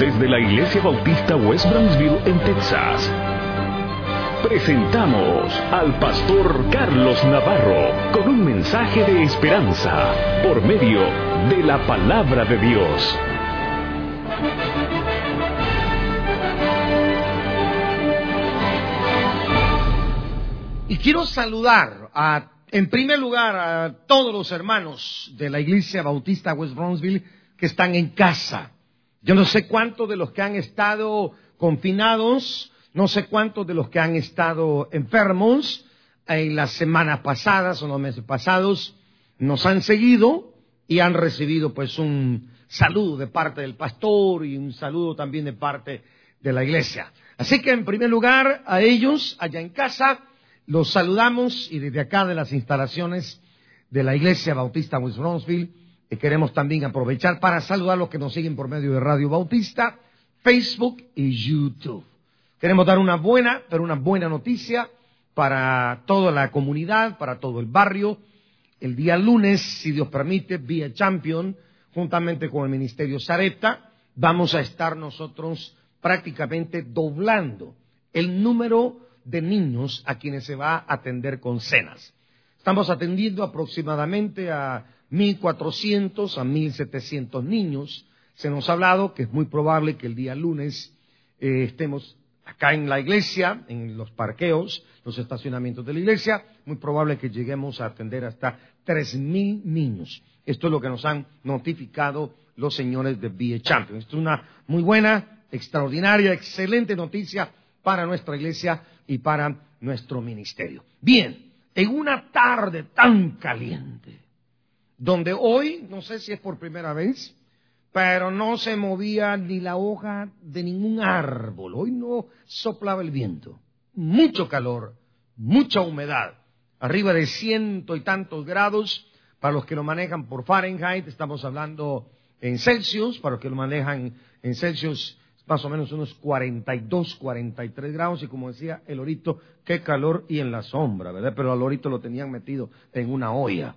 Desde la Iglesia Bautista West Brownsville en Texas, presentamos al pastor Carlos Navarro con un mensaje de esperanza por medio de la palabra de Dios. Y quiero saludar en primer lugar a todos los hermanos de la Iglesia Bautista West Brownsville que están en casa. Yo no sé cuántos de los que han estado confinados, no sé cuántos de los que han estado enfermos en las semanas pasadas o los meses pasados nos han seguido y han recibido pues un saludo de parte del pastor y un saludo también de parte de la iglesia. Así que en primer lugar a ellos allá en casa los saludamos y desde acá de las instalaciones de la Iglesia Bautista West Brownsville queremos también aprovechar para saludar a los que nos siguen por medio de Radio Bautista, Facebook y YouTube. Queremos dar una buena noticia para toda la comunidad, para todo el barrio. El día lunes, si Dios permite, vía Champion, juntamente con el Ministerio Sarepta, vamos a estar nosotros prácticamente doblando el número de niños a quienes se va a atender con cenas. Estamos atendiendo aproximadamente a 1,400 a 1,700 niños. Se nos ha hablado que es muy probable que el día lunes estemos acá en la iglesia, en los parqueos, los estacionamientos de la iglesia, muy probable que lleguemos a atender hasta 3,000 niños. Esto es lo que nos han notificado los señores de VA Champion. Esto es una muy buena, extraordinaria, excelente noticia para nuestra iglesia y para nuestro ministerio. Bien, en una tarde tan caliente, donde hoy, no sé si es por primera vez, pero no se movía ni la hoja de ningún árbol. Hoy no soplaba el viento. Mucho calor, mucha humedad. Arriba de 100 y tantos grados. Para los que lo manejan por Fahrenheit, estamos hablando en Celsius. Para los que lo manejan en Celsius, más o menos unos 42, 43 grados. Y como decía el lorito, qué calor y en la sombra, ¿verdad? Pero al lorito lo tenían metido en una olla.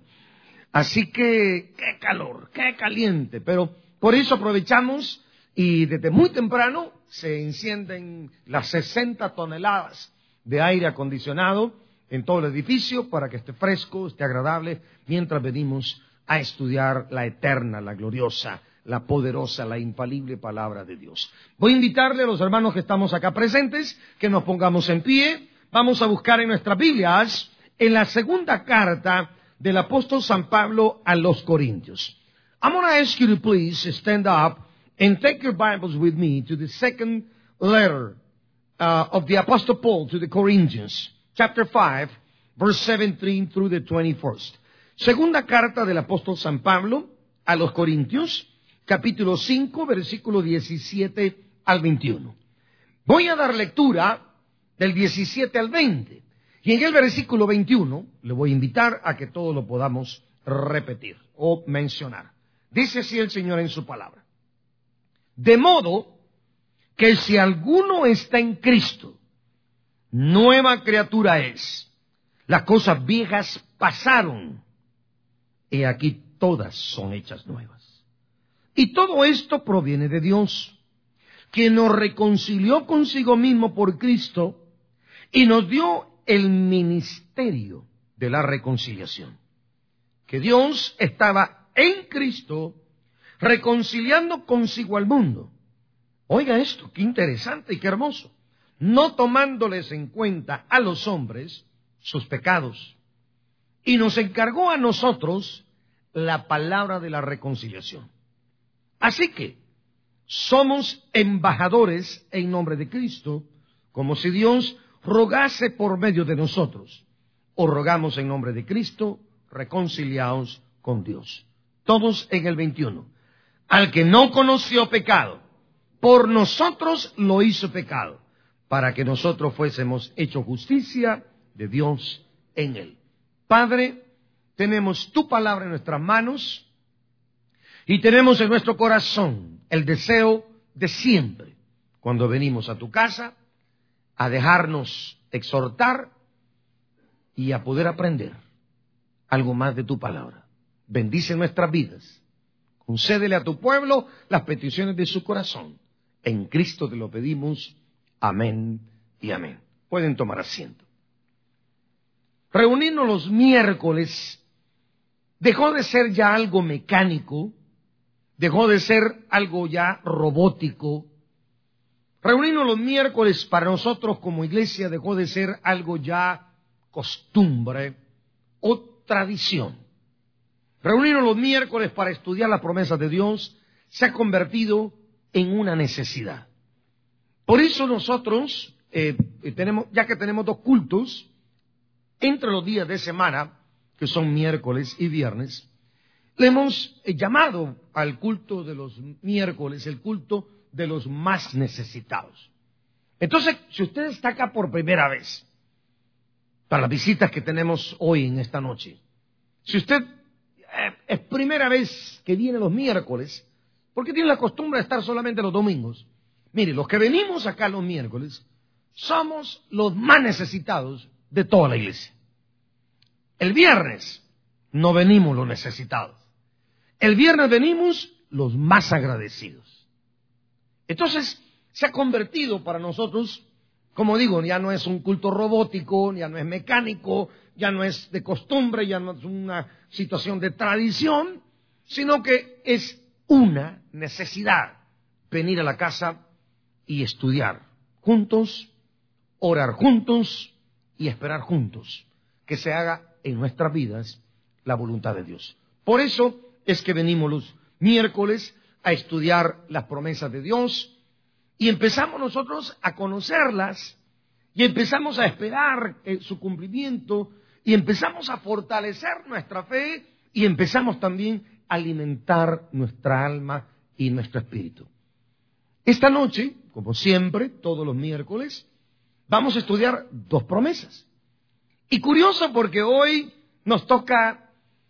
Así que, qué calor, qué caliente. Pero por eso aprovechamos y desde muy temprano se encienden las 60 toneladas de aire acondicionado en todo el edificio para que esté fresco, esté agradable, mientras venimos a estudiar la eterna, la gloriosa, la poderosa, la infalible palabra de Dios. Voy a invitarle a los hermanos que estamos acá presentes que nos pongamos en pie. Vamos a buscar en nuestras Biblias en la segunda carta del apóstol San Pablo a los Corintios. I'm going to ask you to please stand up and take your Bibles with me to the second letter of the Apostle Paul to the Corinthians, chapter 5, verse 17 through the 21st. Segunda carta del apóstol San Pablo a los Corintios, capítulo 5, versículo 17 al 21. Voy a dar lectura del 17 al 20. Y en el versículo 21 le voy a invitar a que todo lo podamos repetir o mencionar. Dice así el Señor en su palabra. De modo que si alguno está en Cristo, nueva criatura es. Las cosas viejas pasaron, y aquí todas son hechas nuevas. Y todo esto proviene de Dios, quien nos reconcilió consigo mismo por Cristo y nos dio el ministerio de la reconciliación. Que Dios estaba en Cristo reconciliando consigo al mundo. Oiga esto, qué interesante y qué hermoso. No tomándoles en cuenta a los hombres sus pecados. Y nos encargó a nosotros la palabra de la reconciliación. Así que somos embajadores en nombre de Cristo, como si Dios rogase por medio de nosotros. O rogamos en nombre de Cristo, reconciliados con Dios. Todos en el 21. Al que no conoció pecado, por nosotros lo hizo pecado, para que nosotros fuésemos hechos justicia de Dios en él. Padre, tenemos tu palabra en nuestras manos y tenemos en nuestro corazón el deseo de siempre, cuando venimos a tu casa, a dejarnos exhortar y a poder aprender algo más de tu palabra. Bendice nuestras vidas. Concédele a tu pueblo las peticiones de su corazón. En Cristo te lo pedimos. Amén y amén. Pueden tomar asiento. Reunirnos los miércoles dejó de ser ya algo mecánico, dejó de ser algo ya robótico. Reunirnos los miércoles para nosotros como iglesia dejó de ser algo ya costumbre o tradición. Reunirnos los miércoles para estudiar las promesas de Dios se ha convertido en una necesidad. Por eso nosotros, ya que tenemos 2 cultos entre los días de semana, que son miércoles y viernes, le hemos llamado al culto de los miércoles el culto de los más necesitados. Entonces, si usted está acá por primera vez, para las visitas que tenemos hoy en esta noche, si usted es primera vez que viene los miércoles, porque tiene la costumbre de estar solamente los domingos, mire, los que venimos acá los miércoles somos los más necesitados de toda la iglesia. El viernes no venimos los necesitados. El viernes venimos los más agradecidos. Entonces, se ha convertido para nosotros, como digo, ya no es un culto robótico, ya no es mecánico, ya no es de costumbre, ya no es una situación de tradición, sino que es una necesidad venir a la casa y estudiar juntos, orar juntos y esperar juntos que se haga en nuestras vidas la voluntad de Dios. Por eso es que venimos los miércoles a estudiar las promesas de Dios y empezamos nosotros a conocerlas y empezamos a esperar su cumplimiento y empezamos a fortalecer nuestra fe y empezamos también a alimentar nuestra alma y nuestro espíritu. Esta noche, como siempre, todos los miércoles, vamos a estudiar 2 promesas. Y curioso porque hoy nos toca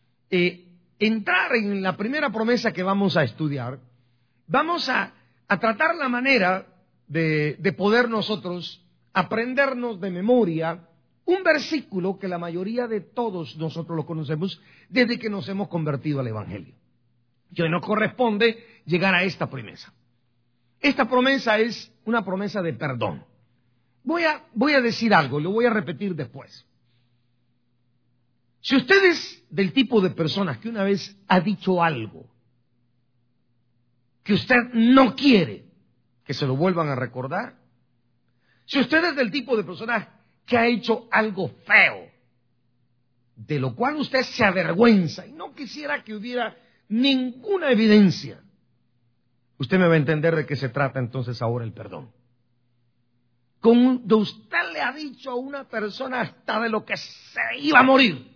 entrar en la primera promesa que vamos a estudiar. Vamos a tratar la manera de poder nosotros aprendernos de memoria un versículo que la mayoría de todos nosotros lo conocemos desde que nos hemos convertido al Evangelio. Y hoy nos corresponde llegar a esta promesa. Esta promesa es una promesa de perdón. Voy a decir algo, lo voy a repetir después. Si usted es del tipo de personas que una vez ha dicho algo que usted no quiere que se lo vuelvan a recordar, si usted es del tipo de personas que ha hecho algo feo, de lo cual usted se avergüenza y no quisiera que hubiera ninguna evidencia, usted me va a entender de qué se trata entonces ahora el perdón. Cuando usted le ha dicho a una persona hasta de lo que se iba a morir,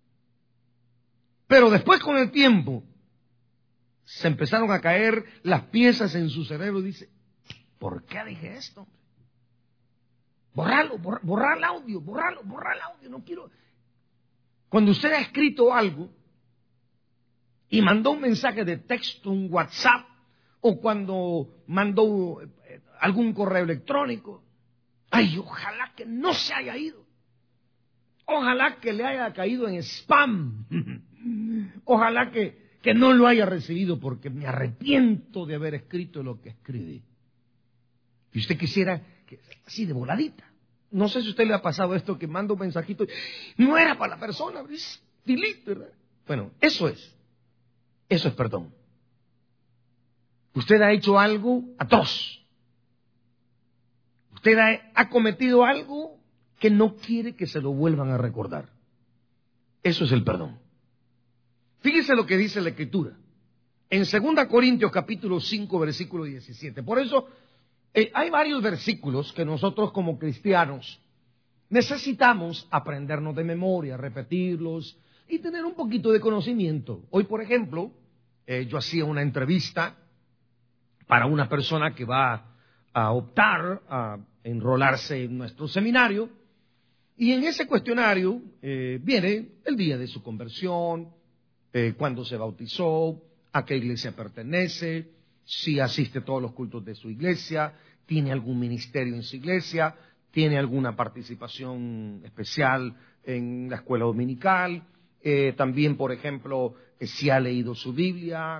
pero después con el tiempo se empezaron a caer las piezas en su cerebro y dice, ¿por qué dije esto? Borrar el audio, no quiero. Cuando usted ha escrito algo y mandó un mensaje de texto, un WhatsApp, o cuando mandó algún correo electrónico, ay, ojalá que no se haya ido. Ojalá que le haya caído en spam. Ojalá que no lo haya recibido porque me arrepiento de haber escrito lo que escribí. Y usted quisiera, así de voladita. No sé si a usted le ha pasado esto que manda un mensajito, no era para la persona, es delete, ¿verdad? Bueno, eso es perdón. Usted ha hecho algo atroz. Usted ha cometido algo que no quiere que se lo vuelvan a recordar. Eso es el perdón. Fíjese lo que dice la Escritura. En 2 Corintios capítulo 5, versículo 17. Por eso hay varios versículos que nosotros como cristianos necesitamos aprendernos de memoria, repetirlos y tener un poquito de conocimiento. Hoy, por ejemplo, yo hacía una entrevista para una persona que va a optar a enrolarse en nuestro seminario y en ese cuestionario viene el día de su conversión, cuándo se bautizó, a qué iglesia pertenece, si asiste a todos los cultos de su iglesia, tiene algún ministerio en su iglesia, tiene alguna participación especial en la escuela dominical, también, por ejemplo, si ha leído su Biblia,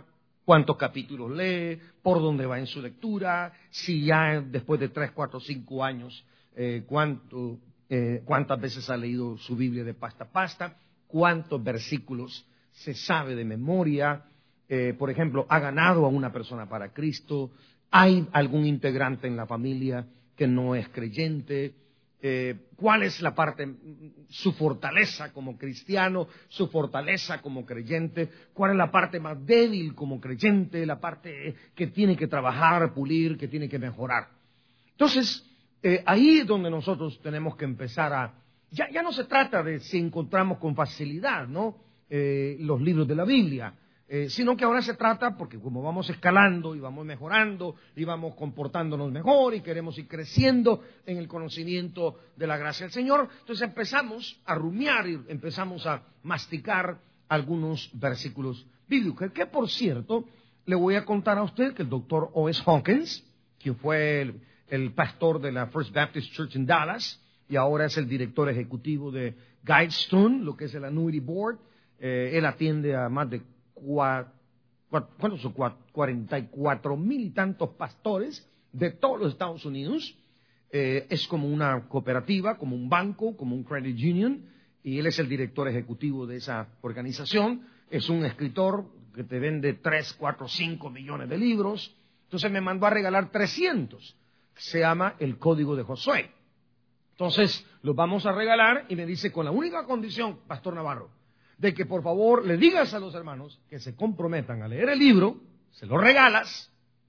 cuántos capítulos lee, por dónde va en su lectura, si ya después de 3, 4, 5 años, cuántas veces ha leído su Biblia de pasta a pasta, cuántos versículos se sabe de memoria, por ejemplo, ha ganado a una persona para Cristo, hay algún integrante en la familia que no es creyente, cuál es la parte, su fortaleza como cristiano, su fortaleza como creyente, cuál es la parte más débil como creyente, la parte que tiene que trabajar, pulir, que tiene que mejorar. Entonces, ahí es donde nosotros tenemos que empezar ya no se trata de si encontramos con facilidad, ¿no? Los libros de la Biblia, sino que ahora se trata, porque como vamos escalando y vamos mejorando y vamos comportándonos mejor y queremos ir creciendo en el conocimiento de la gracia del Señor, entonces empezamos a rumiar y empezamos a masticar algunos versículos bíblicos. Que por cierto, le voy a contar a usted que el doctor O.S. Hawkins, que fue el pastor de la First Baptist Church en Dallas y ahora es el director ejecutivo de Guidestone, lo que es el Annuity Board, él atiende a más de 44,000 y tantos pastores de todos los Estados Unidos. Es como una cooperativa, como un banco, como un credit union, y él es el director ejecutivo de esa organización. Es un escritor que te vende 3, 4, 5 millones de libros. Entonces me mandó a regalar 300. Se llama El Código de Josué. Entonces los vamos a regalar y me dice, con la única condición, Pastor Navarro, de que por favor le digas a los hermanos que se comprometan a leer el libro, se lo regalas,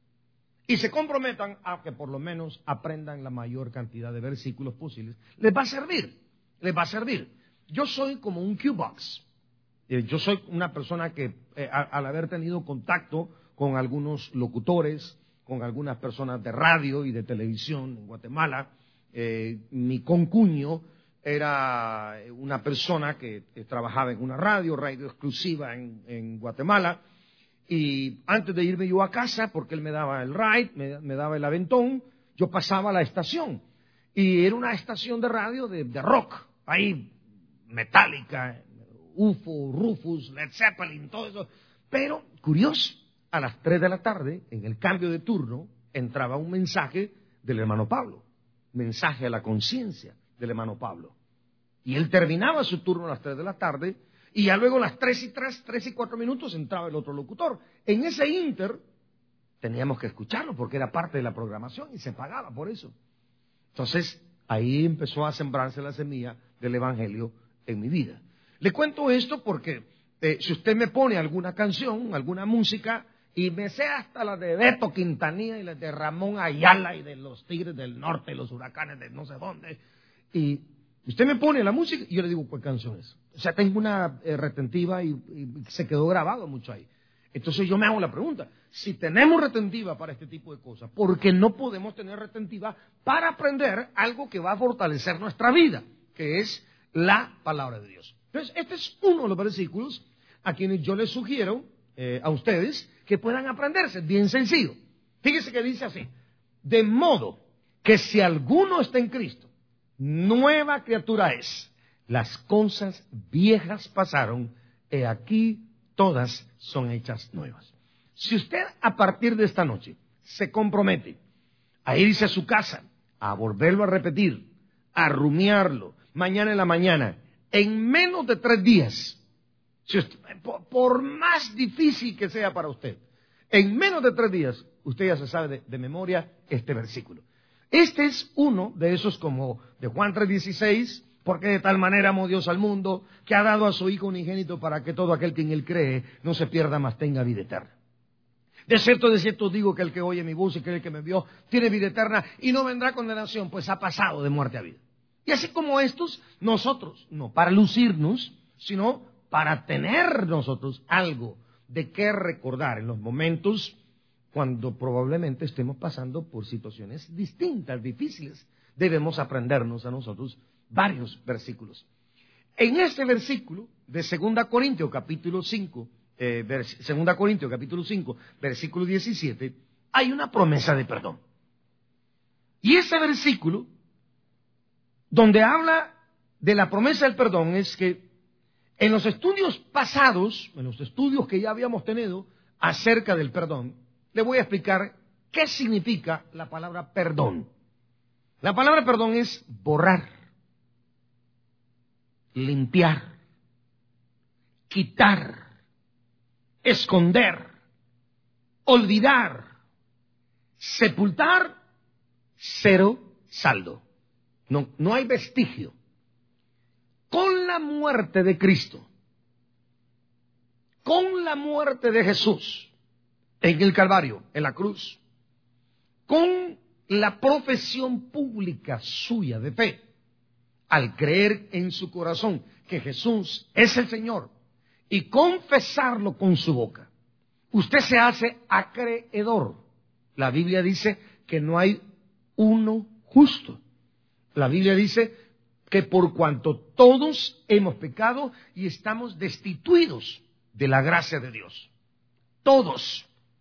y se comprometan a que por lo menos aprendan la mayor cantidad de versículos posibles. Les va a servir, les va a servir. Yo soy como un Q-Box. Yo soy una persona que al haber tenido contacto con algunos locutores, con algunas personas de radio y de televisión en Guatemala, mi concuño era una persona que trabajaba en una radio exclusiva en Guatemala, y antes de irme yo a casa, porque él me daba el ride, me daba el aventón, yo pasaba a la estación, y era una estación de radio de rock, ahí Metallica, UFO, Rufus, Led Zeppelin, todo eso, pero curioso, a las 3 de la tarde, en el cambio de turno, entraba un mensaje del hermano Pablo, mensaje a la conciencia del hermano Pablo. Y él terminaba su turno a las 3 de la tarde, y ya luego a las 3 y 4 minutos entraba el otro locutor. En ese inter teníamos que escucharlo porque era parte de la programación y se pagaba por eso. Entonces ahí empezó a sembrarse la semilla del Evangelio en mi vida. Le cuento esto porque si usted me pone alguna canción, alguna música, y me sé hasta la de Beto Quintanilla y la de Ramón Ayala y de los Tigres del Norte, los Huracanes de no sé dónde, y usted me pone la música y yo le digo, ¿cuál canción es? O sea, tengo una retentiva y se quedó grabado mucho ahí. Entonces yo me hago la pregunta, si tenemos retentiva para este tipo de cosas, ¿por qué no podemos tener retentiva para aprender algo que va a fortalecer nuestra vida, que es la palabra de Dios? Entonces, este es uno de los versículos a quienes yo les sugiero a ustedes que puedan aprenderse, bien sencillo. Fíjese que dice así, de modo que si alguno está en Cristo, nueva criatura es. Las cosas viejas pasaron, he aquí todas son hechas nuevas. Si usted a partir de esta noche se compromete a irse a su casa, a volverlo a repetir, a rumiarlo, mañana en la mañana, en menos de 3 días, si usted, por más difícil que sea para usted, en menos de 3 días, usted ya se sabe de memoria este versículo. Este es uno de esos como de Juan 3:16, porque de tal manera amó Dios al mundo, que ha dado a su Hijo unigénito para que todo aquel que en él cree no se pierda, mas tenga vida eterna. De cierto digo que el que oye mi voz y cree que me envió tiene vida eterna y no vendrá condenación, pues ha pasado de muerte a vida. Y así como estos, nosotros, no para lucirnos, sino para tener nosotros algo de qué recordar en los momentos cuando probablemente estemos pasando por situaciones distintas, difíciles. Debemos aprendernos a nosotros varios versículos. En este versículo de 2 Corintios capítulo 5, 2 Corintios capítulo 5, versículo 17, hay una promesa de perdón. Y ese versículo, donde habla de la promesa del perdón, es que en los estudios pasados, en los estudios que ya habíamos tenido, acerca del perdón, le voy a explicar qué significa la palabra perdón. La palabra perdón es borrar, limpiar, quitar, esconder, olvidar, sepultar, cero saldo. No hay vestigio. Con la muerte de Cristo, con la muerte de Jesús en el Calvario, en la cruz, con la profesión pública suya de fe, al creer en su corazón que Jesús es el Señor y confesarlo con su boca, usted se hace acreedor. La Biblia dice que no hay uno justo. La Biblia dice que por cuanto todos hemos pecado y estamos destituidos de la gracia de Dios. Todos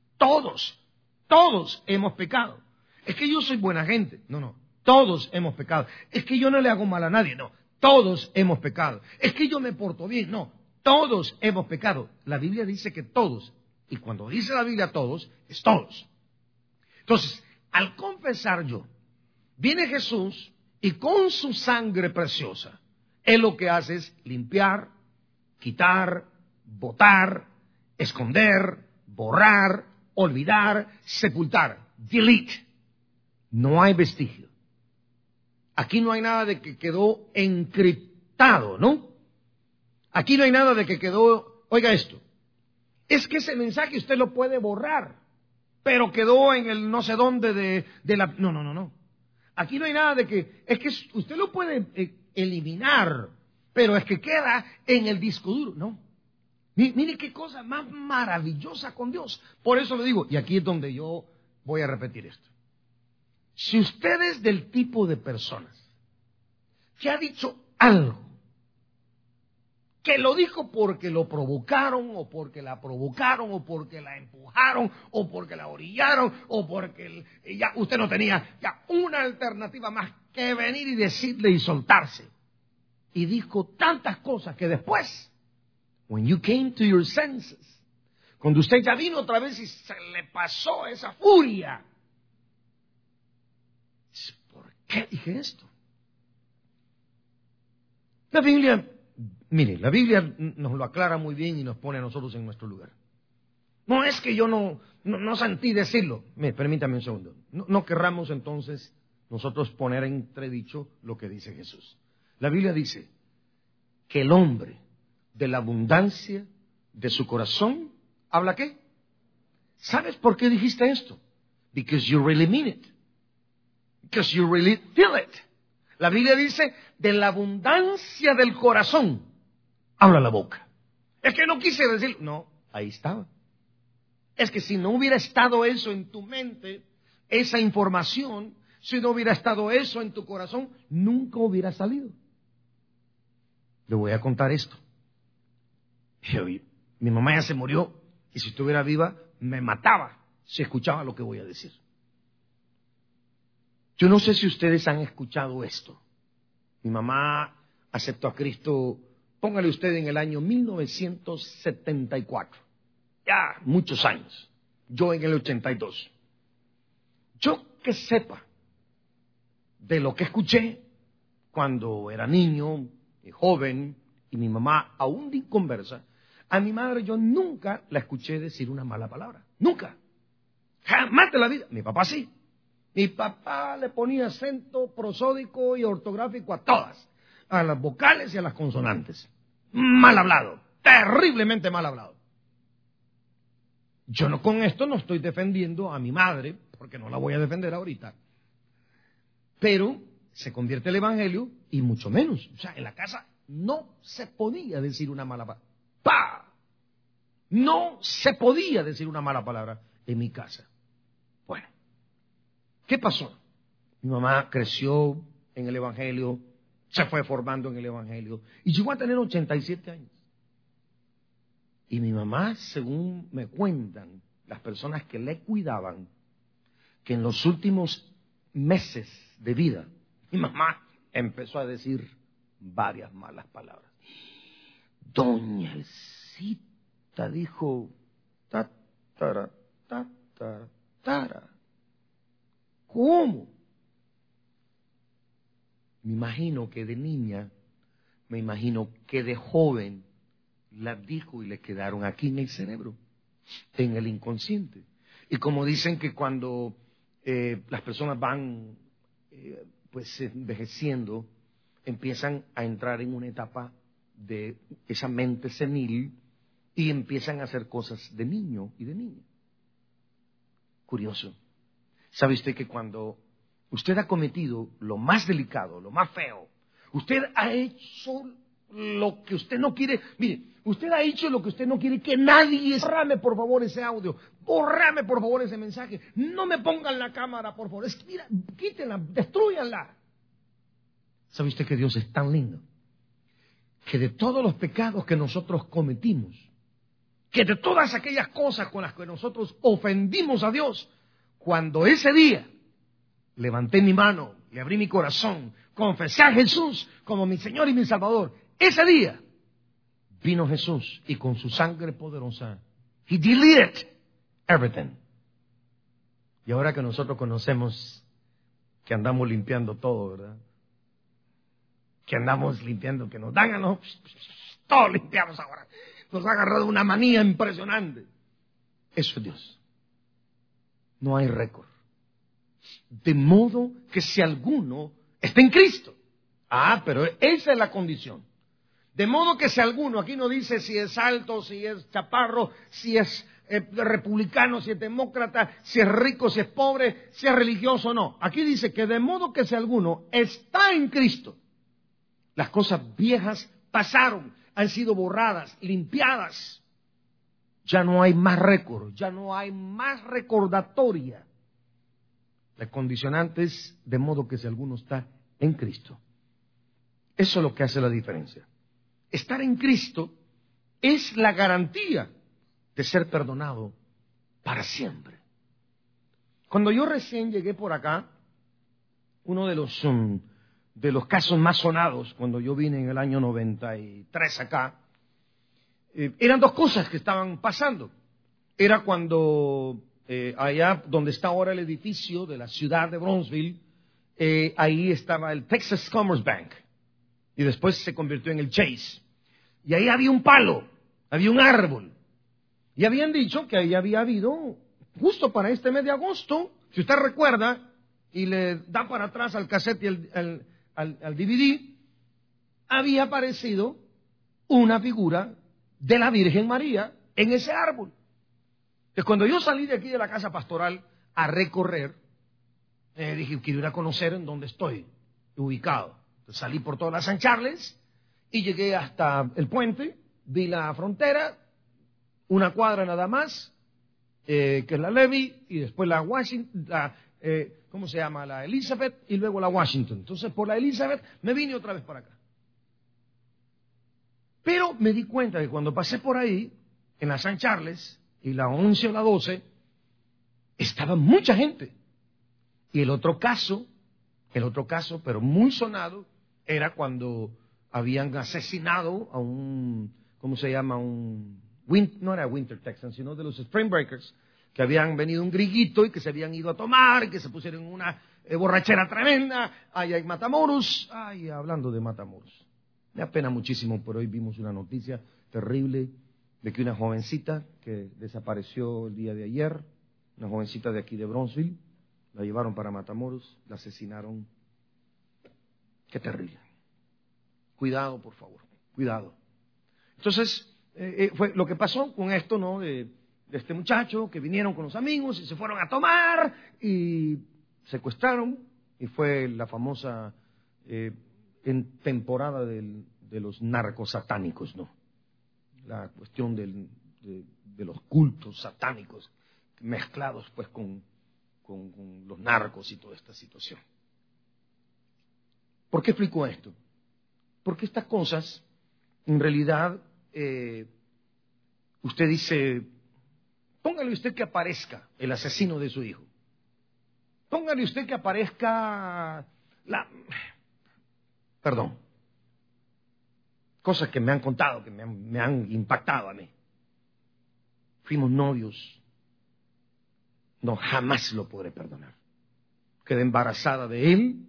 hemos pecado. Es que yo soy buena gente. No, todos hemos pecado. Es que yo no le hago mal a nadie. No, todos hemos pecado. Es que yo me porto bien. No, todos hemos pecado. La Biblia dice que todos. Y cuando dice la Biblia todos, es todos. Entonces, al confesar yo, viene Jesús y con su sangre preciosa, Él lo que hace es limpiar, quitar, botar, esconder, borrar, olvidar, sepultar, delete. No hay vestigio. Aquí no hay nada de que quedó encriptado, ¿no? Aquí no hay nada de que quedó, oiga esto, es que ese mensaje usted lo puede borrar, pero quedó en el no sé dónde de la... No. Aquí no hay nada de que, es que usted lo puede eliminar, pero es que queda en el disco duro, ¿no? Mire qué cosa más maravillosa con Dios. Por eso le digo, y aquí es donde yo voy a repetir esto. Si usted es del tipo de personas que ha dicho algo, que lo dijo porque lo provocaron, o porque la provocaron, o porque la empujaron, o porque la orillaron, o porque ya usted no tenía ya una alternativa más que venir y decirle y soltarse. Y dijo tantas cosas que después, when you came to your senses, cuando usted ya vino otra vez y se le pasó esa furia, ¿por qué dije esto? La Biblia, mire, la Biblia nos lo aclara muy bien y nos pone a nosotros en nuestro lugar. No es que yo no sentí decirlo. Permítame un segundo. No querramos entonces nosotros poner en entredicho lo que dice Jesús. La Biblia dice que el hombre de la abundancia de su corazón, ¿habla qué? ¿Sabes por qué dijiste esto? Because you really mean it. Because you really feel it. La Biblia dice, de la abundancia del corazón, habla la boca. Es que no quise decir, no, ahí estaba. Es que si no hubiera estado eso en tu mente, esa información, si no hubiera estado eso en tu corazón, nunca hubiera salido. Le voy a contar esto. Mi mamá ya se murió y si estuviera viva me mataba si escuchaba lo que voy a decir. Yo no sé si ustedes han escuchado esto. Mi mamá aceptó a Cristo, póngale usted en el año 1974. Ya muchos años. Yo en el 82. Yo que sepa de lo que escuché cuando era niño y joven y mi mamá aún de inconversa, a mi madre yo nunca la escuché decir una mala palabra. Nunca. Jamás de la vida. Mi papá sí. Mi papá le ponía acento prosódico y ortográfico a todas, a las vocales y a las consonantes. Mal hablado, terriblemente mal hablado. Yo con esto no estoy defendiendo a mi madre, porque no la voy a defender ahorita. Pero se convierte el evangelio y mucho menos. O sea, en la casa no se podía decir una mala palabra. ¡Pah! No se podía decir una mala palabra en mi casa. Bueno. ¿Qué pasó? Mi mamá creció en el evangelio, se fue formando en el evangelio y llegó a tener 87 años. Y mi mamá, según me cuentan las personas que le cuidaban, que en los últimos meses de vida, mi mamá empezó a decir varias malas palabras. Doña Elcita dijo, tara, ta, tara, tara. ¿Cómo? Me imagino que de niña, me imagino que de joven las dijo y le quedaron aquí en el cerebro, en el inconsciente. Y como dicen que cuando las personas van pues envejeciendo, empiezan a entrar en una etapa de esa mente senil y empiezan a hacer cosas de niño y de niña. Curioso. ¿Sabe usted que cuando usted ha cometido lo más delicado, lo más feo, usted ha hecho lo que usted no quiere? Mire, usted ha hecho lo que usted no quiere que nadie... Bórrame por favor ese audio, bórrame por favor ese mensaje, no me pongan la cámara por favor, mira, quítenla, destrúyanla. ¿Sabe usted que Dios es tan lindo? Que de todos los pecados que nosotros cometimos, que de todas aquellas cosas con las que nosotros ofendimos a Dios, cuando ese día levanté mi mano, le abrí mi corazón, confesé a Jesús como mi Señor y mi Salvador, ese día vino Jesús y con su sangre poderosa, He deleted everything. Y ahora que nosotros conocemos que andamos limpiando todo, ¿verdad? Que andamos limpiando, que nos dan a nosotros, todos limpiamos ahora. Nos ha agarrado una manía impresionante. Eso es Dios. No hay récord. De modo que si alguno está en Cristo. Pero esa es la condición. De modo que si alguno, aquí no dice si es alto, si es chaparro, si es republicano, si es demócrata, si es rico, si es pobre, si es religioso o no. Aquí dice que de modo que si alguno está en Cristo, las cosas viejas pasaron, han sido borradas, limpiadas. Ya no hay más récord, ya no hay más recordatoria. La condicionante es de modo que si alguno está en Cristo. Eso es lo que hace la diferencia. Estar en Cristo es la garantía de ser perdonado para siempre. Cuando yo recién llegué por acá, uno de los casos más sonados, cuando yo vine en el año 93 acá, eran dos cosas que estaban pasando. Era cuando allá donde está ahora el edificio de la ciudad de Bronzeville, ahí estaba el Texas Commerce Bank y después se convirtió en el Chase. Y ahí había un palo, había un árbol. Y habían dicho que ahí había habido, justo para este mes de agosto, si usted recuerda, y le da para atrás al cassette y al DVD, había aparecido una figura de la Virgen María en ese árbol. Entonces, cuando yo salí de aquí de la casa pastoral a recorrer, dije, quiero ir a conocer en dónde estoy ubicado. Entonces, salí por toda la San Charles y llegué hasta el puente, vi la frontera, una cuadra nada más, que es la Levy, y después la Washington, ¿cómo se llama? La Elizabeth, y luego la Washington. Entonces, por la Elizabeth me vine otra vez para acá. Pero me di cuenta que cuando pasé por ahí, en la San Charles, y la 11 o la 12, estaba mucha gente. Y el otro caso, pero muy sonado, era cuando habían asesinado a un, ¿cómo se llama? No era Winter Texan, sino de los Spring Breakers, que habían venido un griguito y que se habían ido a tomar, y que se pusieron en una borrachera tremenda, allá en Matamoros. Hablando de Matamoros, me apena muchísimo, pero hoy vimos una noticia terrible de que una jovencita que desapareció el día de ayer, una jovencita de aquí de Bronzeville, la llevaron para Matamoros, la asesinaron. Qué terrible. Cuidado, por favor, cuidado. Entonces, fue lo que pasó con esto, ¿no? De este muchacho que vinieron con los amigos y se fueron a tomar y secuestraron, y fue la famosa en temporada de los narcos satánicos, ¿no? La cuestión de los cultos satánicos mezclados pues con los narcos y toda esta situación. ¿Por qué explico esto? Porque estas cosas, en realidad, usted dice, póngale usted que aparezca el asesino de su hijo. Póngale usted que aparezca cosas que me han contado, que me han impactado a mí. Fuimos novios no, jamás lo podré perdonar. Quedé embarazada de él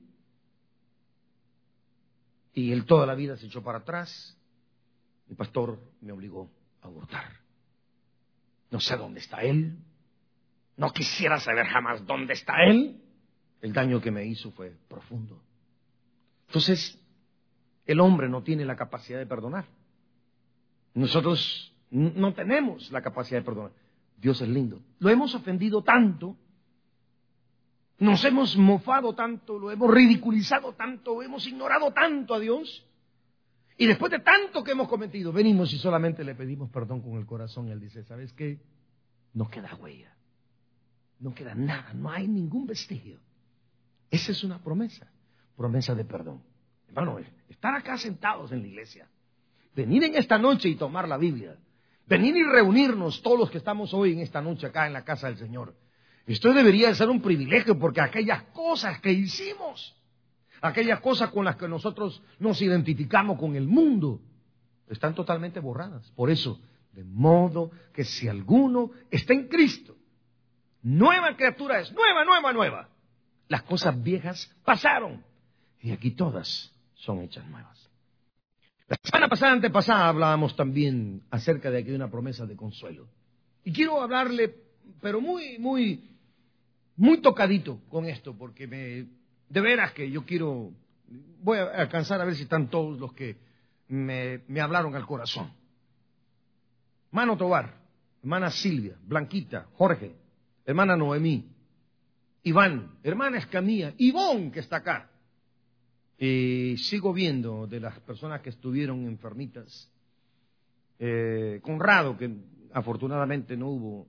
y él toda la vida se echó para atrás. Mi pastor me obligó a abortar. No sé dónde está él. No quisiera saber jamás dónde está él. El daño que me hizo fue profundo. Entonces, el hombre no tiene la capacidad de perdonar. Nosotros no tenemos la capacidad de perdonar. Dios es lindo. Lo hemos ofendido tanto, nos hemos mofado tanto, lo hemos ridiculizado tanto, hemos ignorado tanto a Dios. Y después de tanto que hemos cometido, venimos y solamente le pedimos perdón con el corazón. Y Él dice, ¿sabes qué? No queda huella, no queda nada, no hay ningún vestigio. Esa es una promesa de perdón. Hermano, estar acá sentados en la iglesia, venir en esta noche y tomar la Biblia, venir y reunirnos todos los que estamos hoy en esta noche acá en la casa del Señor. Esto debería de ser un privilegio, porque aquellas cosas que hicimos, aquellas cosas con las que nosotros nos identificamos con el mundo, están totalmente borradas. Por eso, de modo que si alguno está en Cristo, nueva criatura es, nueva. Las cosas viejas pasaron y aquí todas son hechas nuevas. La semana pasada, antepasada, hablábamos también acerca de que hay una promesa de consuelo. Y quiero hablarle, pero muy tocadito con esto, porque de veras que yo voy a alcanzar a ver si están todos los que me hablaron al corazón. Hermano Tobar, hermana Silvia, Blanquita, Jorge, hermana Noemí, Iván, hermana Escamilla, Ivón, que está acá. Sigo viendo de las personas que estuvieron enfermitas. Conrado, que afortunadamente no hubo.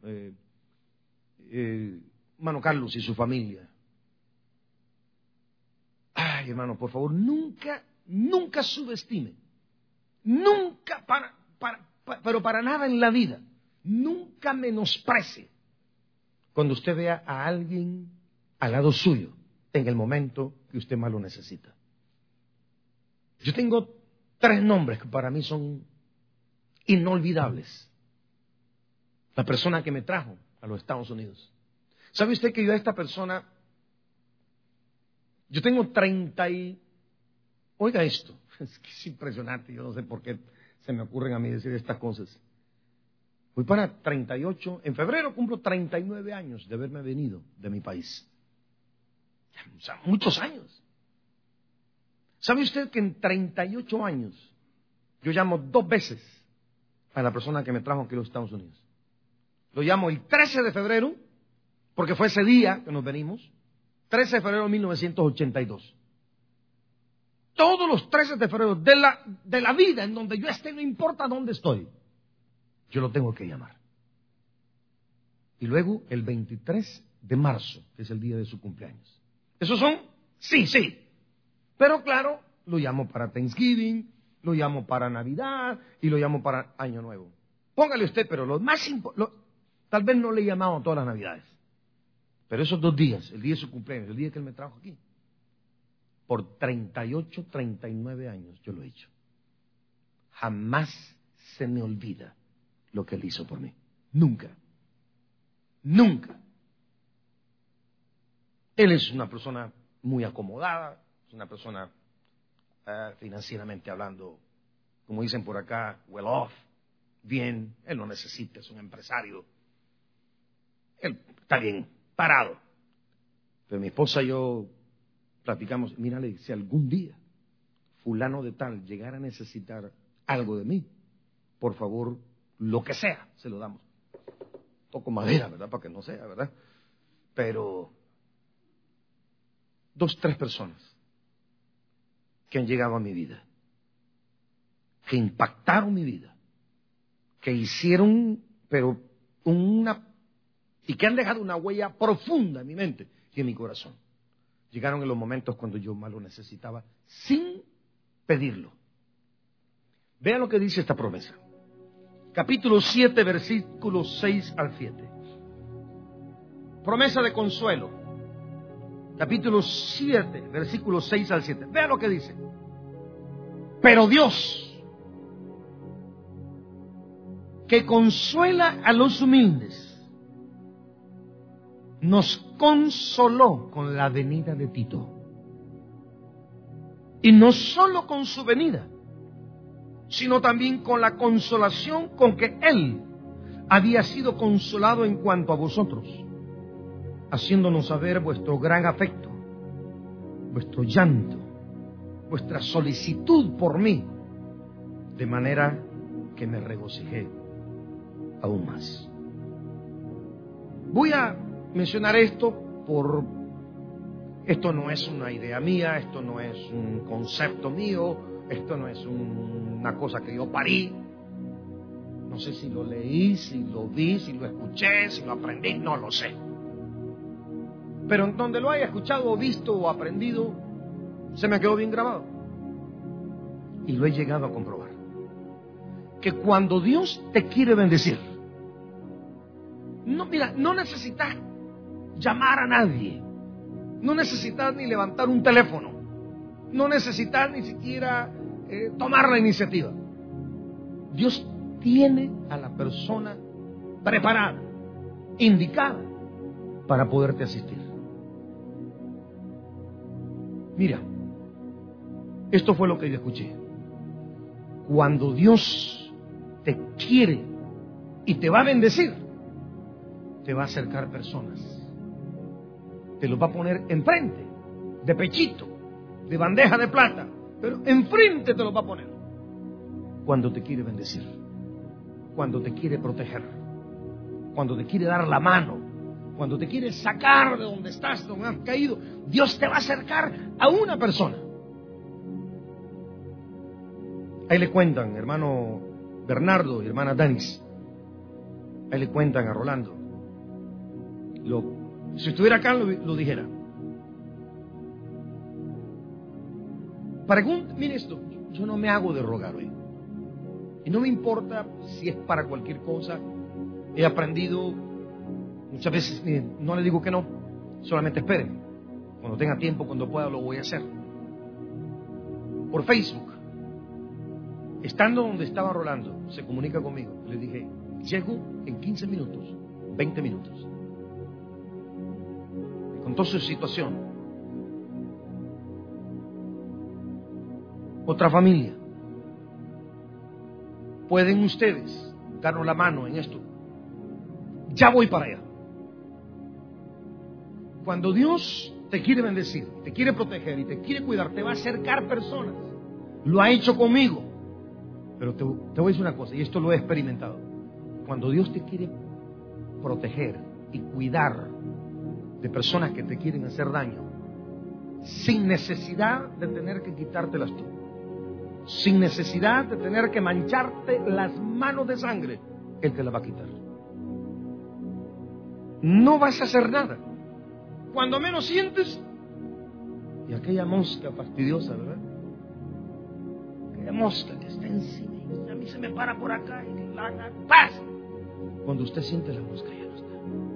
Hermano Carlos y su familia. Ay, hermano, por favor, nunca subestime. Nunca, pero para nada en la vida, nunca menosprecie cuando usted vea a alguien al lado suyo en el momento que usted más lo necesita. Yo tengo 3 nombres que para mí son inolvidables. La persona que me trajo a los Estados Unidos. ¿Sabe usted que yo a esta persona, yo tengo 30 y... Oiga esto, es que es impresionante, yo no sé por qué se me ocurren a mí decir estas cosas. Voy para 38, en febrero cumplo 39 años de haberme venido de mi país. O sea, muchos años. ¿Sabe usted que en 38 años yo llamo 2 veces a la persona que me trajo aquí a los Estados Unidos? Lo llamo el 13 de febrero, porque fue ese día que nos venimos, 13 de febrero de 1982. Todos los 13 de febrero de la vida en donde yo esté, no importa dónde estoy, yo lo tengo que llamar. Y luego el 23 de marzo, que es el día de su cumpleaños. ¿Esos son? Sí. Pero claro, lo llamo para Thanksgiving, lo llamo para Navidad y lo llamo para Año Nuevo. Póngale usted, pero lo más importante, tal vez no le he llamado todas las Navidades, pero esos 2 días, el día de su cumpleaños, el día que él me trajo aquí, por 38, 39 años yo lo he hecho. Jamás se me olvida lo que él hizo por mí. Nunca. Él es una persona muy acomodada, es una persona financieramente hablando, como dicen por acá, well off, bien. Él no necesita, es un empresario. Él está bien parado. Pero mi esposa y yo platicamos, mírale, si algún día fulano de tal llegara a necesitar algo de mí, por favor, lo que sea, se lo damos. Toco madera, ¿verdad? Para que no sea, ¿verdad? Pero 2, 3 personas que han llegado a mi vida, que impactaron mi vida, que hicieron, pero y que han dejado una huella profunda en mi mente y en mi corazón. Llegaron en los momentos cuando yo más lo necesitaba, sin pedirlo. Vean lo que dice esta promesa. Capítulo 7, versículos 6 al 7. Promesa de consuelo. Capítulo 7, versículos 6 al 7. Vean lo que dice. Pero Dios, que consuela a los humildes, nos consoló con la venida de Tito. Y no solo con su venida, sino también con la consolación con que él había sido consolado en cuanto a vosotros, haciéndonos saber vuestro gran afecto, vuestro llanto, vuestra solicitud por mí, de manera que me regocijé aún más. Voy a mencionar esto esto no es una idea mía, esto no es un concepto mío, esto no es una cosa que yo parí. No sé si lo leí, si lo vi, si lo escuché, si lo aprendí, no lo sé. Pero en donde lo haya escuchado, o visto o aprendido, se me quedó bien grabado. Y lo he llegado a comprobar. Que cuando Dios te quiere bendecir, no necesitas llamar a nadie, no necesitas ni levantar un teléfono, no necesitas ni siquiera tomar la iniciativa. Dios tiene a la persona preparada, indicada para poderte asistir. Mira, esto fue lo que yo escuché. Cuando Dios te quiere y te va a bendecir, te va a acercar personas, te los va a poner enfrente, de pechito, de bandeja de plata, pero enfrente te los va a poner. Cuando te quiere bendecir, cuando te quiere proteger, cuando te quiere dar la mano, cuando te quiere sacar de donde estás, de donde has caído, Dios te va a acercar a una persona. Ahí le cuentan, hermano Bernardo y hermana Danis, ahí le cuentan a Rolando. Si estuviera acá lo dijera. Mire esto, yo no me hago de rogar hoy. Y no me importa si es para cualquier cosa. He aprendido muchas veces, no le digo que no, solamente esperen. Cuando tenga tiempo, cuando pueda, lo voy a hacer. Por Facebook, estando donde estaba Rolando, se comunica conmigo. Le dije, llego en 15 minutos, 20 minutos. Me contó su situación. Otra familia. ¿Pueden ustedes darnos la mano en esto? Ya voy para allá. Cuando Dios te quiere bendecir, te quiere proteger y te quiere cuidar, te va a acercar personas. Lo ha hecho conmigo. Pero te voy a decir una cosa, y esto lo he experimentado. Cuando Dios te quiere proteger y cuidar de personas que te quieren hacer daño, sin necesidad de tener que quitártelas tú, sin necesidad de tener que mancharte las manos de sangre, Él te la va a quitar. No vas a hacer nada. Cuando menos sientes, y aquella mosca fastidiosa, ¿verdad? Aquella mosca que está encima, y a mí se me para por acá y la paz. Cuando usted siente la mosca, ya no está.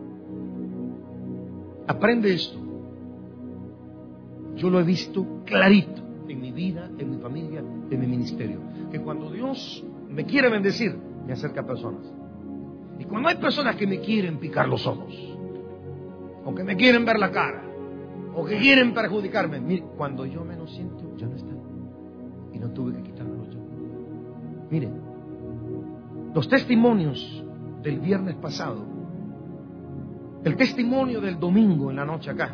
Aprende esto. Yo lo he visto clarito en mi vida, en mi familia, en mi ministerio. Que cuando Dios me quiere bendecir, me acerca a personas. Y cuando hay personas que me quieren picar los ojos, o que me quieren ver la cara, o que quieren perjudicarme, mire, cuando yo menos siento, ya no están. Y no tuve que quitármelos yo. Mire, los testimonios del viernes pasado, el testimonio del domingo en la noche acá,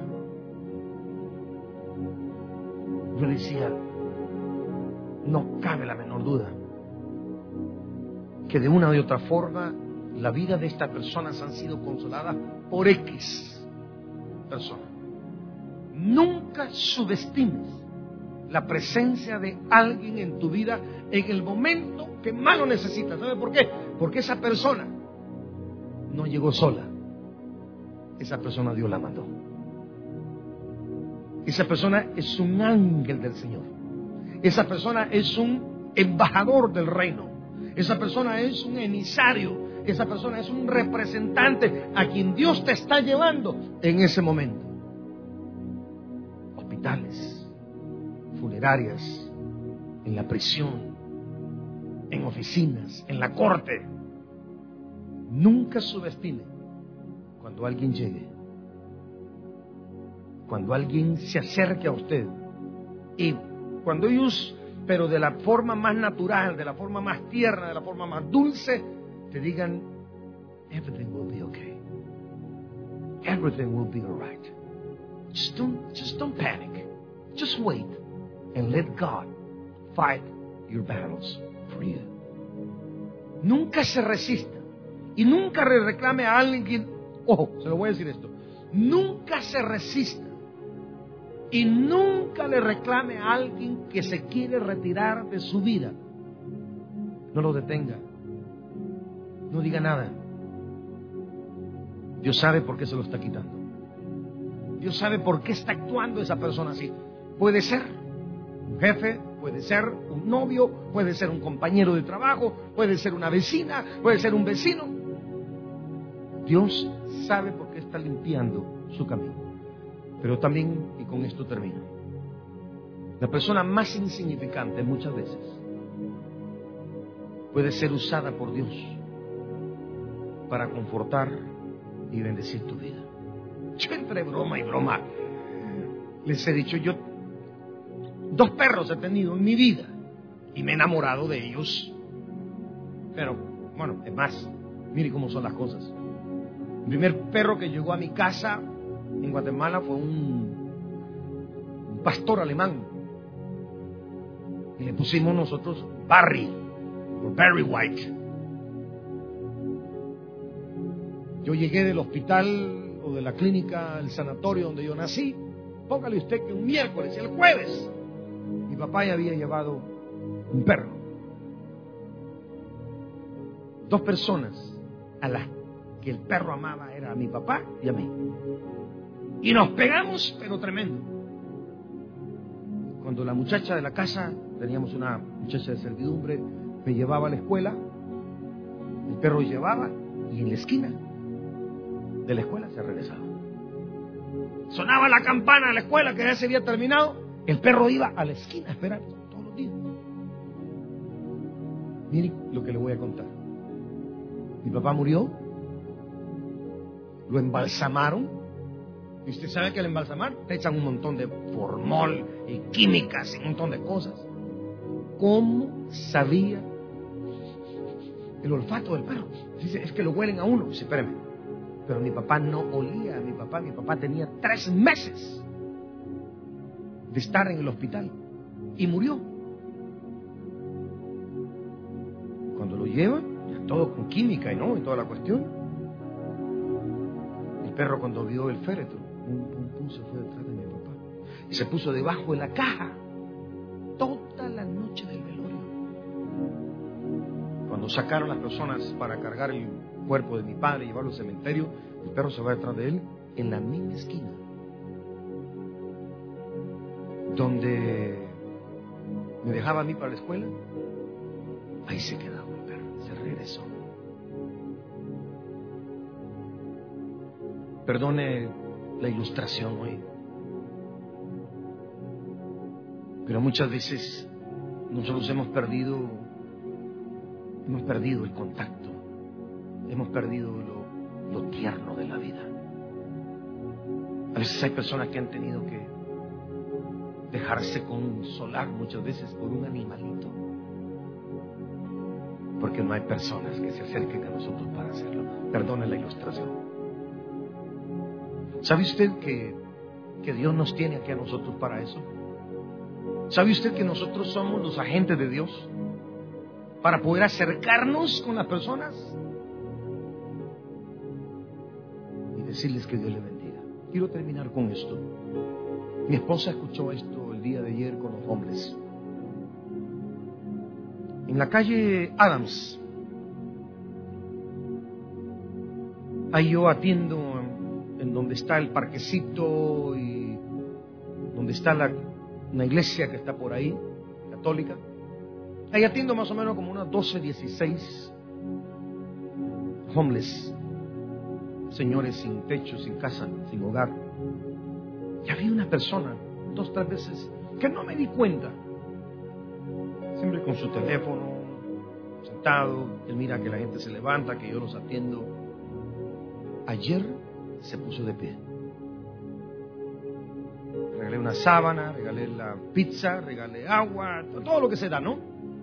yo decía, no cabe la menor duda que de una u otra forma la vida de estas personas han sido consoladas por X persona. Nunca subestimes la presencia de alguien en tu vida en el momento que más lo necesitas. ¿Sabe por qué? Porque esa persona no llegó sola. Esa persona Dios la mandó. Esa persona es un ángel del Señor. Esa persona es un embajador del reino. Esa persona es un emisario. Esa persona es un representante a quien Dios te está llevando en ese momento. Hospitales, funerarias, en la prisión, en oficinas, en la corte. Nunca subestime cuando alguien llegue cuando alguien se acerque a usted y cuando ellos, pero de la forma más natural, de la forma más tierna, de la forma más dulce, te digan, everything will be okay. Everything will be all right. Just don't panic. Just wait and let God fight your battles for you. Nunca se resista y nunca le reclame a alguien, ojo, se lo voy a decir esto, nunca se resista y nunca le reclame a alguien que se quiere retirar de su vida. No lo detenga, no diga nada. Dios sabe por qué se lo está quitando. Dios sabe por qué está actuando esa persona así. Puede ser un jefe, puede ser un novio, puede ser un compañero de trabajo, puede ser una vecina, puede ser un vecino. Dios sabe por qué está limpiando su camino. Pero también, y con esto termino, la persona más insignificante muchas veces puede ser usada por Dios para confortar y bendecir tu vida. Yo entre broma y broma les he dicho, yo 2 perros he tenido en mi vida y me he enamorado de ellos. Pero, bueno, es más, mire cómo son las cosas. El primer perro que llegó a mi casa en Guatemala fue un pastor alemán. Y le pusimos nosotros Barry, o Barry White. Yo llegué del hospital o de la clínica, el sanatorio donde yo nací. Póngale usted que un miércoles y el jueves mi papá ya había llevado un perro. 2 personas a las que el perro amaba era a mi papá y a mí. Y nos pegamos, pero tremendo. Cuando la muchacha de la casa, teníamos una muchacha de servidumbre, me llevaba a la escuela, el perro llevaba y en la esquina de la escuela se regresaba. Sonaba la campana de la escuela que ya se había terminado, el perro iba a la esquina a esperar todos los días. Mire lo que le voy a contar. Mi papá murió, lo embalsamaron, y usted sabe que al embalsamar te echan un montón de formol y químicas y un montón de cosas. ¿Cómo sabía el olfato del perro? Dice, es que lo huelen a uno. Dice, espérame. Pero mi papá no olía a mi papá. Mi papá tenía 3 meses de estar en el hospital y murió. Cuando lo llevan, ya todo con química y toda la cuestión. El perro, cuando vio el féretro, se fue detrás de mi papá y se puso debajo de la caja toda la noche del velorio. Cuando sacaron las personas para cargar el cuerpo de mi padre y llevarlo al cementerio, el perro se va detrás de él en la misma esquina donde me dejaba a mí para la escuela. Ahí se quedaba el perro, se regresó. Perdone la ilustración hoy, pero muchas veces nosotros hemos perdido el contacto, hemos perdido lo tierno de la vida. A veces hay personas que han tenido que dejarse consolar muchas veces por un animalito, porque no hay personas que se acerquen a nosotros para hacerlo. Perdone la ilustración. ¿Sabe usted que Dios nos tiene aquí a nosotros para eso? ¿Sabe usted que nosotros somos los agentes de Dios para poder acercarnos con las personas y decirles que Dios les bendiga? Quiero terminar con esto. Mi esposa escuchó esto el día de ayer con los hombres. En la calle Adams, ahí yo atiendo en donde está el parquecito y donde está una iglesia que está por ahí, católica. Ahí atiendo más o menos como unos 12, 16 homeless, señores sin techo, sin casa, sin hogar. Y había una persona, 2, 3 veces, que no me di cuenta. Siempre con su teléfono, sentado, él mira que la gente se levanta, que yo los atiendo. Ayer se puso de pie. una sábana, regalé la pizza, regalé agua, todo lo que se da, ¿no?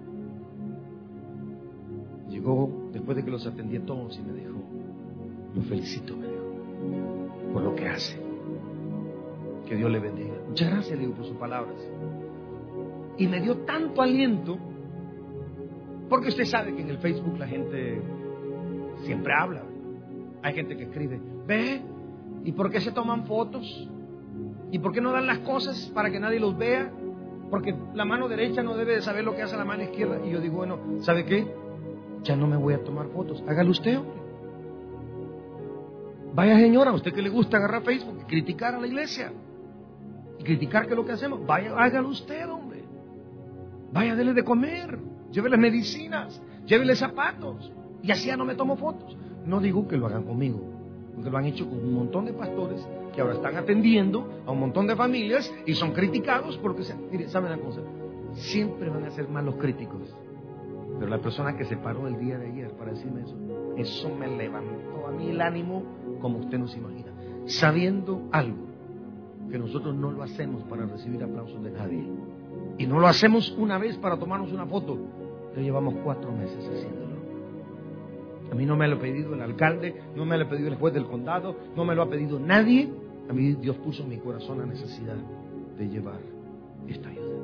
Llegó después de que los atendí a todos y me dijo, lo felicito, me dijo, por lo que hace. Que Dios le bendiga. Muchas gracias, le digo, por sus palabras. Y me dio tanto aliento, porque usted sabe que en el Facebook la gente siempre habla. Hay gente que escribe, ve, ¿y por qué se toman fotos? ¿Y por qué no dan las cosas para que nadie los vea? Porque la mano derecha no debe de saber lo que hace la mano izquierda. Y yo digo, bueno, ¿sabe qué? Ya no me voy a tomar fotos. Hágalo usted, hombre. Vaya, señora, a usted que le gusta agarrar Facebook y criticar a la iglesia y criticar que es lo que hacemos, vaya, hágalo usted, hombre. Vaya, dele de comer, llévele medicinas, llévele zapatos, y así ya no me tomo fotos. No digo que lo hagan conmigo, porque lo han hecho con un montón de pastores que ahora están atendiendo a un montón de familias y son criticados porque, mire, ¿saben una cosa? Siempre van a ser malos críticos. Pero la persona que se paró el día de ayer para decirme eso me levantó a mí el ánimo como usted no se imagina. Sabiendo algo, que nosotros no lo hacemos para recibir aplausos de nadie. Y no lo hacemos una vez para tomarnos una foto. Ya llevamos 4 meses haciéndolo. A mí no me lo ha pedido el alcalde, no me lo ha pedido el juez del condado, no me lo ha pedido nadie. A mí Dios puso en mi corazón la necesidad de llevar esta ayuda.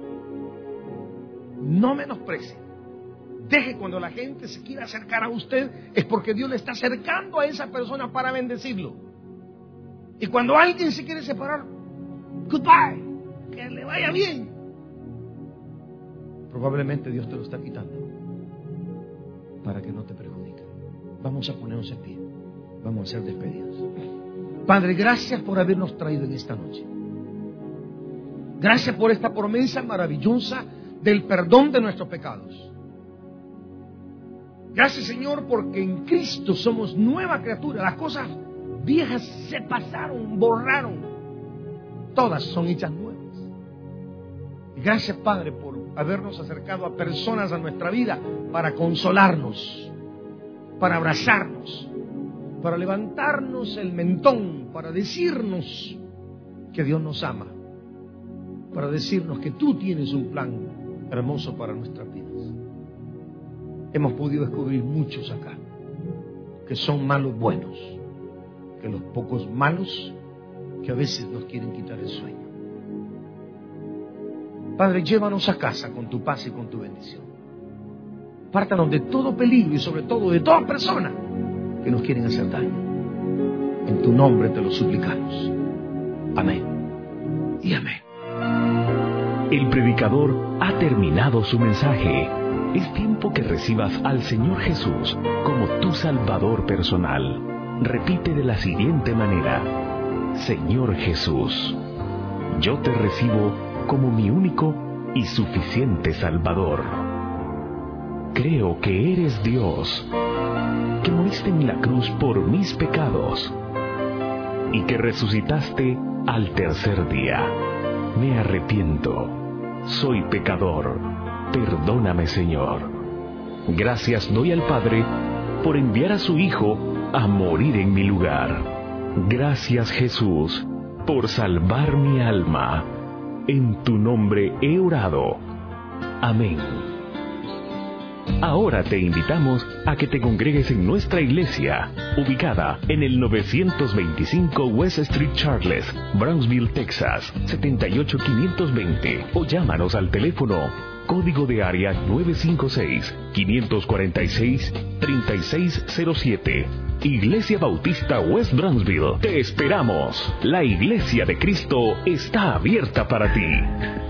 No menosprecie. Deje cuando la gente se quiera acercar a usted, es porque Dios le está acercando a esa persona para bendecirlo. Y cuando alguien se quiere separar, goodbye, que le vaya bien. Probablemente Dios te lo está quitando para que no te perjudique. Vamos a ponernos en pie. Vamos a ser despedidos. Padre, gracias por habernos traído en esta noche. Gracias por esta promesa maravillosa del perdón de nuestros pecados. Gracias, Señor, porque en Cristo somos nueva criatura. Las cosas viejas se pasaron, borraron. Todas son hechas nuevas. Y gracias, Padre, por habernos acercado a personas a nuestra vida para consolarnos, para abrazarnos, para levantarnos el mentón, para decirnos que Dios nos ama, para decirnos que tú tienes un plan hermoso para nuestras vidas. Hemos podido descubrir muchos acá que son malos buenos, que los pocos malos que a veces nos quieren quitar el sueño. Padre, llévanos a casa con tu paz y con tu bendición. Pártanos de todo peligro y sobre todo de toda persona que nos quieren hacer daño. En tu nombre te lo suplicamos. Amén y amén. El predicador ha terminado su mensaje. Es tiempo que recibas al Señor Jesús como tu Salvador personal. Repite de la siguiente manera: Señor Jesús, yo te recibo como mi único y suficiente Salvador. Creo que eres Dios, que moriste en la cruz por mis pecados y que resucitaste al tercer día. Me arrepiento, soy pecador. Perdóname, Señor. Gracias doy al Padre por enviar a su Hijo a morir en mi lugar. Gracias, Jesús, por salvar mi alma. En tu nombre he orado. Amén. Ahora te invitamos a que te congregues en nuestra iglesia, ubicada en el 925 West Street Charles, Brownsville, Texas, 78520, o llámanos al teléfono código de área 956-546-3607. Iglesia Bautista West Brownsville. Te esperamos. La Iglesia de Cristo está abierta para ti.